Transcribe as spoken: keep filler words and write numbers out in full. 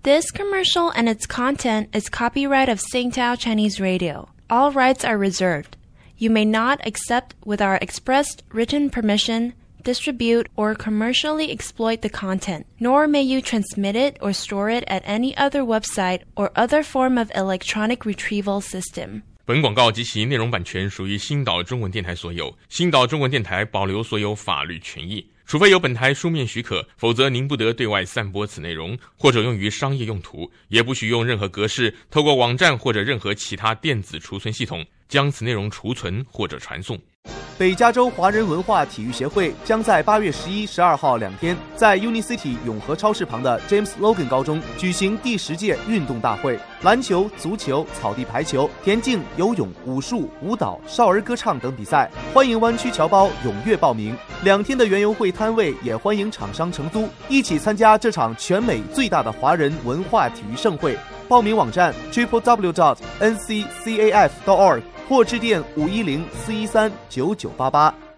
This commercial and its content is copyright of Singtao Chinese Radio. All rights are reserved. You may not accept with our expressed written permission, distribute, or commercially exploit the content, nor may you transmit it or store it at any other website or other form of electronic retrieval system. 本广告及其内容版权属于星岛中文电台所有，星岛中文电台保留所有法律权益，除非有本台书面许可，否则您不得对外散播此内容，或者用于商业用途，也不许用任何格式透过网站或者任何其他电子储存系统将此内容储存或者传送。 北加州华人文化体育协会将在八月十一、十二号两天，在 Unicity 永和超市旁的 James Logan 高中举行第十届运动大会，篮球、足球、草地排球、田径、游泳、武术、舞蹈、少儿歌唱等比赛，欢迎湾区侨胞踊跃报名。两天的园游会摊位也欢迎厂商承租，一起参加这场全美最大的华人文化体育盛会。报名网站 triple w dot n c c a f dot org 或致电五一零四一三九九八八。